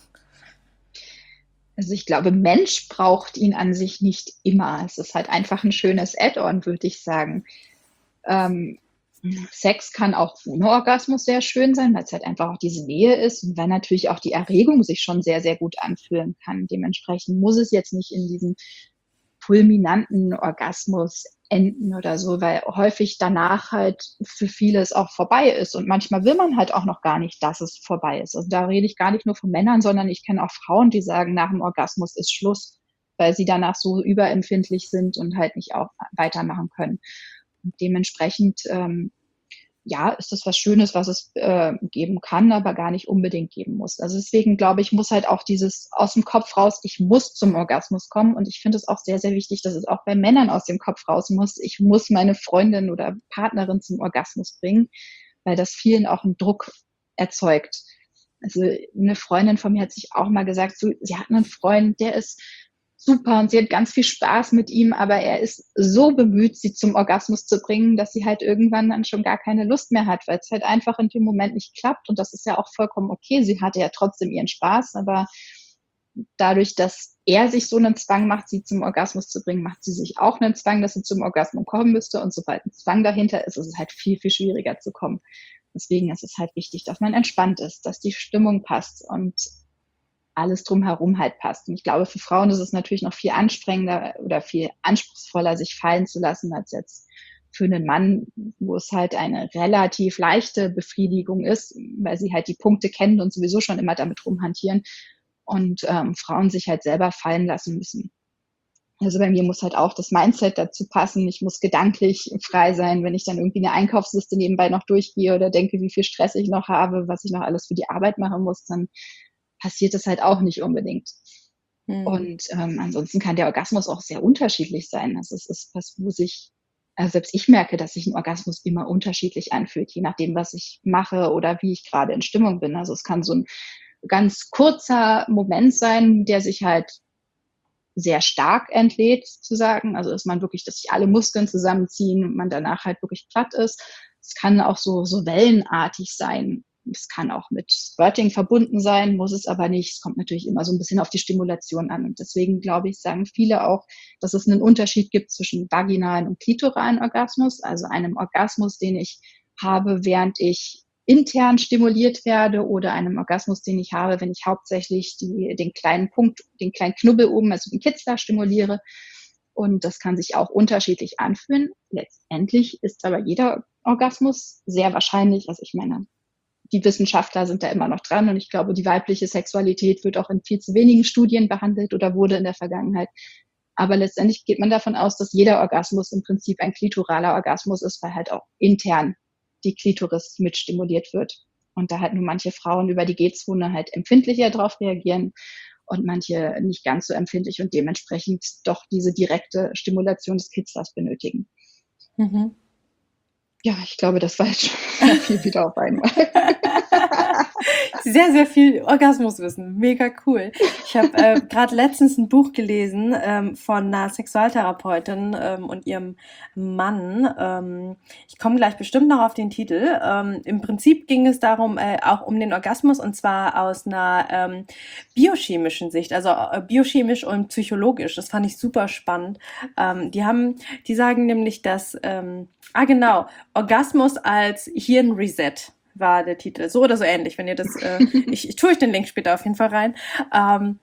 Also ich glaube, Mensch braucht ihn an sich nicht immer. Es ist halt einfach ein schönes Add-on, würde ich sagen. Ähm, Sex kann auch ohne Orgasmus sehr schön sein, weil es halt einfach auch diese Nähe ist und weil natürlich auch die Erregung sich schon sehr, sehr gut anfühlen kann. Dementsprechend muss es jetzt nicht in diesem fulminanten Orgasmus enden oder so, weil häufig danach halt für viele es auch vorbei ist und manchmal will man halt auch noch gar nicht, dass es vorbei ist. Also da rede ich gar nicht nur von Männern, sondern ich kenne auch Frauen, die sagen, nach dem Orgasmus ist Schluss, weil sie danach so überempfindlich sind und halt nicht auch weitermachen können. Und dementsprechend, ähm, ja, ist das was Schönes, was es äh, geben kann, aber gar nicht unbedingt geben muss. Also deswegen glaube ich, muss halt auch dieses aus dem Kopf raus, ich muss zum Orgasmus kommen und ich finde es auch sehr, sehr wichtig, dass es auch bei Männern aus dem Kopf raus muss. Ich muss meine Freundin oder Partnerin zum Orgasmus bringen, weil das vielen auch einen Druck erzeugt. Also eine Freundin von mir hat sich auch mal gesagt, so, sie hat einen Freund, der ist super und sie hat ganz viel Spaß mit ihm, aber er ist so bemüht, sie zum Orgasmus zu bringen, dass sie halt irgendwann dann schon gar keine Lust mehr hat, weil es halt einfach in dem Moment nicht klappt. Und das ist ja auch vollkommen okay. Sie hatte ja trotzdem ihren Spaß, aber dadurch, dass er sich so einen Zwang macht, sie zum Orgasmus zu bringen, macht sie sich auch einen Zwang, dass sie zum Orgasmus kommen müsste. Und sobald ein Zwang dahinter ist, ist es halt viel, viel schwieriger zu kommen. Deswegen ist es halt wichtig, dass man entspannt ist, dass die Stimmung passt und alles drumherum halt passt. Und ich glaube, für Frauen ist es natürlich noch viel anstrengender oder viel anspruchsvoller, sich fallen zu lassen, als jetzt für einen Mann, wo es halt eine relativ leichte Befriedigung ist, weil sie halt die Punkte kennen und sowieso schon immer damit rumhantieren und ähm, Frauen sich halt selber fallen lassen müssen. Also bei mir muss halt auch das Mindset dazu passen. Ich muss gedanklich frei sein, wenn ich dann irgendwie eine Einkaufsliste nebenbei noch durchgehe oder denke, wie viel Stress ich noch habe, was ich noch alles für die Arbeit machen muss, dann passiert das halt auch nicht unbedingt. Hm. Und ähm, ansonsten kann der Orgasmus auch sehr unterschiedlich sein. Also es ist was, wo sich, also selbst ich merke, dass sich ein Orgasmus immer unterschiedlich anfühlt, je nachdem, was ich mache oder wie ich gerade in Stimmung bin. Also es kann so ein ganz kurzer Moment sein, der sich halt sehr stark entlädt, zu sagen. Also dass man wirklich, dass sich alle Muskeln zusammenziehen und man danach halt wirklich platt ist. Es kann auch so, so wellenartig sein. Es kann auch mit Squirting verbunden sein, muss es aber nicht. Es kommt natürlich immer so ein bisschen auf die Stimulation an. Und deswegen, glaube ich, sagen viele auch, dass es einen Unterschied gibt zwischen vaginalen und klitoralen Orgasmus, also einem Orgasmus, den ich habe, während ich intern stimuliert werde, oder einem Orgasmus, den ich habe, wenn ich hauptsächlich die, den kleinen Punkt, den kleinen Knubbel oben, also den Kitzler stimuliere. Und das kann sich auch unterschiedlich anfühlen. Letztendlich ist aber jeder Orgasmus sehr wahrscheinlich, also ich meine, die Wissenschaftler sind da immer noch dran und ich glaube, die weibliche Sexualität wird auch in viel zu wenigen Studien behandelt oder wurde in der Vergangenheit. Aber letztendlich geht man davon aus, dass jeder Orgasmus im Prinzip ein klitoraler Orgasmus ist, weil halt auch intern die Klitoris mit stimuliert wird. Und da halt nur manche Frauen über die G-Zone halt empfindlicher drauf reagieren und manche nicht ganz so empfindlich und dementsprechend doch diese direkte Stimulation des Kitzlers benötigen. Mhm. Ja, ich glaube, das war jetzt schon viel wieder auf einmal. Sehr, sehr viel Orgasmuswissen. Mega cool. Ich habe äh, gerade letztens ein Buch gelesen ähm, von einer Sexualtherapeutin ähm, und ihrem Mann. Ähm, ich komme gleich bestimmt noch auf den Titel. Ähm, Im Prinzip ging es darum, äh, auch um den Orgasmus, und zwar aus einer ähm, biochemischen Sicht, also äh, biochemisch und psychologisch. Das fand ich super spannend. Ähm, die haben, die sagen nämlich, dass, ähm, ah genau, Orgasmus als Hirnreset war der Titel. So oder so ähnlich, wenn ihr das, äh, ich, ich tue euch den Link später auf jeden Fall rein. Ähm,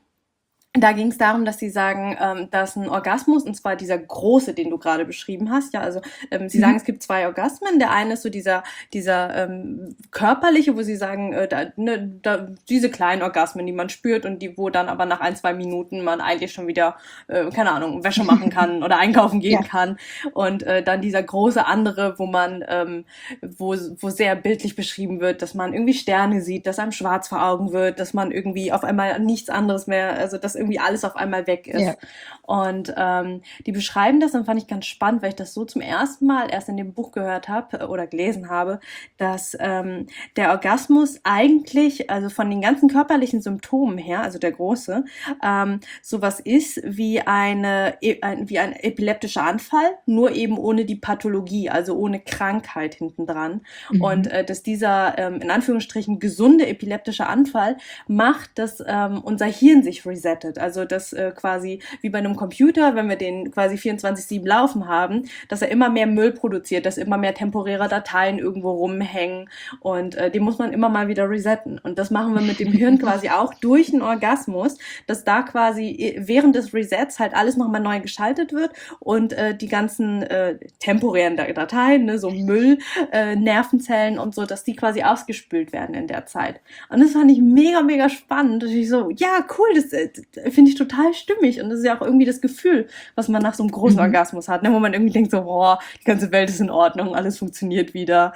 Da ging es darum, dass sie sagen, ähm, dass ein Orgasmus, und zwar dieser große, den du gerade beschrieben hast, ja, also ähm, sie mhm. sagen, es gibt zwei Orgasmen. Der eine ist so dieser dieser ähm, körperliche, wo sie sagen, äh, da, ne, da, diese kleinen Orgasmen, die man spürt und die, wo dann aber nach ein, zwei Minuten man eigentlich schon wieder, äh, keine Ahnung, Wäsche machen kann oder einkaufen gehen ja. kann. Und äh, dann dieser große andere, wo man, ähm, wo wo sehr bildlich beschrieben wird, dass man irgendwie Sterne sieht, dass einem schwarz vor Augen wird, dass man irgendwie auf einmal nichts anderes mehr, also dass irgendwie alles auf einmal weg ist. Ja. Und ähm, die beschreiben das, und fand ich ganz spannend, weil ich das so zum ersten Mal erst in dem Buch gehört habe oder gelesen habe, dass ähm, der Orgasmus eigentlich, also von den ganzen körperlichen Symptomen her, also der große, ähm, sowas ist wie eine ein, wie ein epileptischer Anfall, nur eben ohne die Pathologie, also ohne Krankheit hintendran. Mhm. Und äh, dass dieser ähm, in Anführungsstrichen gesunde epileptische Anfall macht, dass ähm, unser Hirn sich resettet. Also das äh, quasi wie bei einem Computer, wenn wir den quasi vierundzwanzig sieben laufen haben, dass er immer mehr Müll produziert, dass immer mehr temporäre Dateien irgendwo rumhängen, und äh, den muss man immer mal wieder resetten. Und das machen wir mit dem Hirn quasi auch durch einen Orgasmus, dass da quasi während des Resets halt alles nochmal neu geschaltet wird und äh, die ganzen äh, temporären Dateien, ne, so Müll, äh, Nervenzellen und so, dass die quasi ausgespült werden in der Zeit. Und das fand ich mega, mega spannend. Und ich so, ja, cool, das äh, finde ich total stimmig, und das ist ja auch irgendwie das Gefühl, was man nach so einem großen mhm. Orgasmus hat, ne, wo man irgendwie denkt so, boah, die ganze Welt ist in Ordnung, alles funktioniert wieder.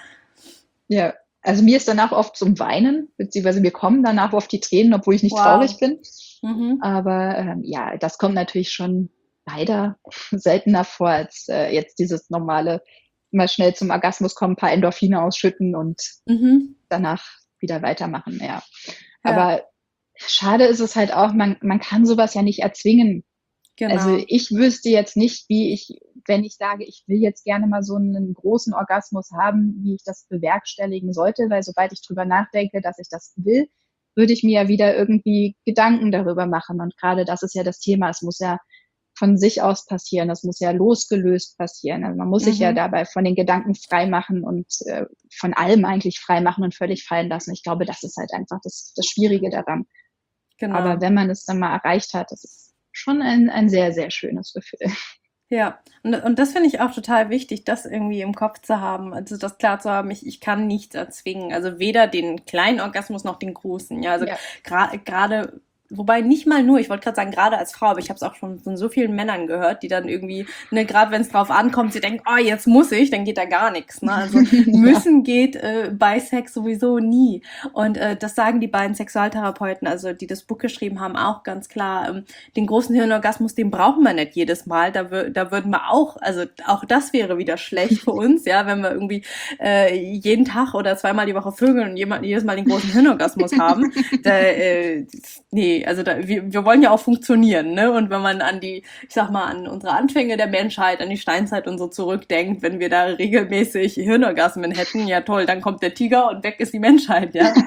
Ja, also mir ist danach oft zum Weinen, beziehungsweise mir kommen danach oft die Tränen, obwohl ich nicht wow. traurig bin. Mhm. Aber ähm, ja, das kommt natürlich schon leider seltener vor, als äh, jetzt dieses normale, immer schnell zum Orgasmus kommen, ein paar Endorphine ausschütten und mhm. danach wieder weitermachen, ja. ja. Aber schade ist es halt auch, man, man kann sowas ja nicht erzwingen. Also Genau. ich wüsste jetzt nicht, wie ich, wenn ich sage, ich will jetzt gerne mal so einen großen Orgasmus haben, wie ich das bewerkstelligen sollte, weil sobald ich drüber nachdenke, dass ich das will, würde ich mir ja wieder irgendwie Gedanken darüber machen. Und gerade das ist ja das Thema. Es muss ja von sich aus passieren. Das muss ja losgelöst passieren. Also man muss sich ja Mhm. dabei von den Gedanken frei machen und äh, von allem eigentlich frei machen und völlig fallen lassen. Ich glaube, das ist halt einfach das, das Schwierige daran. Aber Genau. wenn man es dann mal erreicht hat, das ist schon ein, ein sehr, sehr schönes Gefühl. Ja, und, und das finde ich auch total wichtig, das irgendwie im Kopf zu haben, also das klar zu haben, ich, ich kann nichts erzwingen, also weder den kleinen Orgasmus noch den großen, ja, also Ja. gra- gerade, wobei nicht mal nur, ich wollte gerade sagen, gerade als Frau, aber ich habe es auch schon von so vielen Männern gehört, die dann irgendwie, ne, gerade wenn es drauf ankommt, sie denken, oh, jetzt muss ich, dann geht da gar nichts, ne, also müssen geht äh, bei Sex sowieso nie. Und äh, das sagen die beiden Sexualtherapeuten, also die das Buch geschrieben haben, auch ganz klar. Ähm, den großen Hirnorgasmus, den brauchen wir nicht jedes Mal. Da, wür- da würden wir auch, also auch das wäre wieder schlecht für uns, ja, wenn wir irgendwie äh, jeden Tag oder zweimal die Woche vögeln und jemand, jedes Mal den großen Hirnorgasmus haben. Da, äh, nee, also da, wir, wir wollen ja auch funktionieren, ne? Und wenn man an die, ich sag mal, an unsere Anfänge der Menschheit, an die Steinzeit und so zurückdenkt, wenn wir da regelmäßig Hirnorgasmen hätten, ja toll, dann kommt der Tiger und weg ist die Menschheit, ja.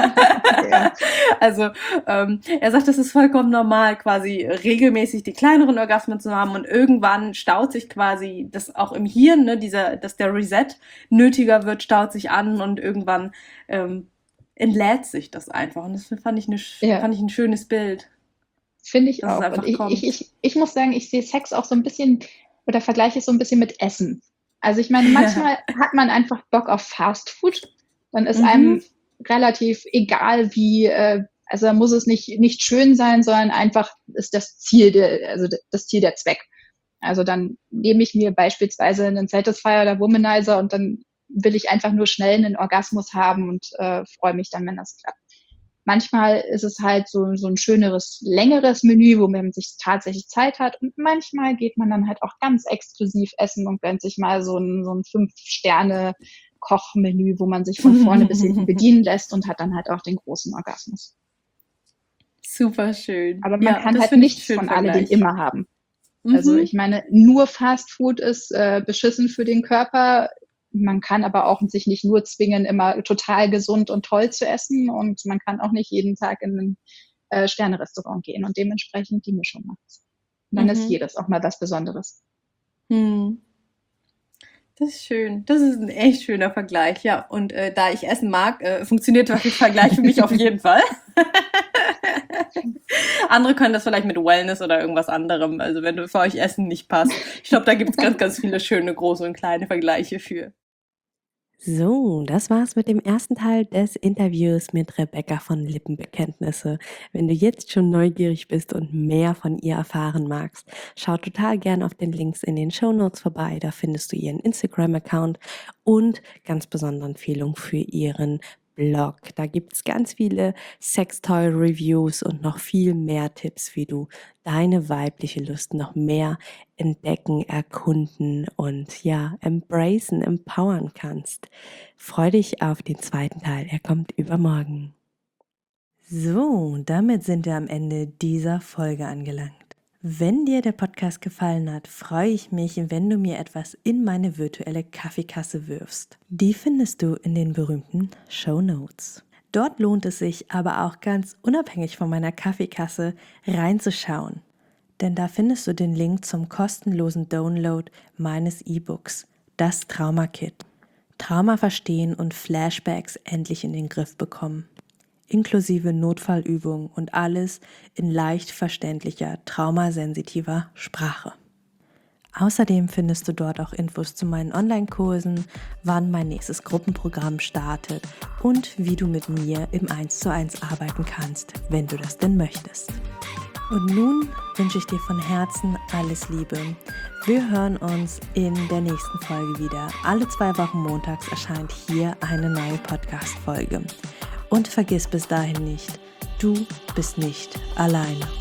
Ja. Also ähm, er sagt, das ist vollkommen normal, quasi regelmäßig die kleineren Orgasmen zu haben und irgendwann staut sich quasi das auch im Hirn, ne, dieser, dass der Reset nötiger wird, staut sich an und irgendwann ähm, entlädt sich das einfach. Und das fand ich, eine, Ja. fand ich ein schönes Bild, Finde ich dass es auch. einfach Und ich, kommt. ich, ich, ich muss sagen, ich sehe Sex auch so ein bisschen oder vergleiche es so ein bisschen mit Essen. Also ich meine, manchmal hat man einfach Bock auf Fast Food. Dann ist Mhm. einem relativ egal, wie, äh, also da muss es nicht, nicht schön sein, sondern einfach ist das Ziel der, also das Ziel der Zweck. Also dann nehme ich mir beispielsweise einen Satisfier oder Womanizer und dann will ich einfach nur schnell einen Orgasmus haben und äh, freue mich dann, wenn das klappt. Manchmal ist es halt so, so ein schöneres, längeres Menü, wo man sich tatsächlich Zeit hat. Und manchmal geht man dann halt auch ganz exklusiv essen und gönnt sich mal so ein, so ein Fünf-Sterne-Kochmenü, wo man sich von vorne bis hinten bedienen lässt und hat dann halt auch den großen Orgasmus. Super schön. Aber man Ja, kann das halt finde ich einen nichts schönen von alledem Vergleich. immer haben. Mhm. Also ich meine, nur Fast Food ist äh, beschissen für den Körper. Man kann aber auch sich nicht nur zwingen, immer total gesund und toll zu essen. Und man kann auch nicht jeden Tag in ein äh, Sterne-Restaurant gehen und dementsprechend die Mischung machen. Und dann Mhm. ist jedes auch mal was Besonderes. Hm. Das ist schön. Das ist ein echt schöner Vergleich, ja. Und äh, da ich Essen mag, äh, funktioniert der Vergleich für mich auf jeden Fall. Andere können das vielleicht mit Wellness oder irgendwas anderem. Also wenn du für euch Essen nicht passt. Ich glaube, da gibt es ganz, ganz viele schöne große und kleine Vergleiche für. So, das war's mit dem ersten Teil des Interviews mit Rebecca von Lippenbekenntnisse. Wenn du jetzt schon neugierig bist und mehr von ihr erfahren magst, schau total gern auf den Links in den Shownotes vorbei. Da findest du ihren Instagram-Account und ganz besondere Empfehlung für ihren Blog. Da gibt's ganz viele Sextoy-Reviews und noch viel mehr Tipps, wie du deine weibliche Lust noch mehr entdecken, erkunden und ja, embracen, empowern kannst. Freu dich auf den zweiten Teil, er kommt übermorgen. So, damit sind wir am Ende dieser Folge angelangt. Wenn dir der Podcast gefallen hat, freue ich mich, wenn du mir etwas in meine virtuelle Kaffeekasse wirfst. Die findest du in den berühmten Shownotes. Dort lohnt es sich aber auch ganz unabhängig von meiner Kaffeekasse reinzuschauen. Denn da findest du den Link zum kostenlosen Download meines E-Books, das Trauma-Kit. Trauma verstehen und Flashbacks endlich in den Griff bekommen. Inklusive Notfallübungen und alles in leicht verständlicher, traumasensitiver Sprache. Außerdem findest du dort auch Infos zu meinen Online-Kursen, wann mein nächstes Gruppenprogramm startet und wie du mit mir im eins zu eins arbeiten kannst, wenn du das denn möchtest. Und nun wünsche ich dir von Herzen alles Liebe. Wir hören uns in der nächsten Folge wieder. Alle zwei Wochen montags erscheint hier eine neue Podcast-Folge. Und vergiss bis dahin nicht, du bist nicht alleine.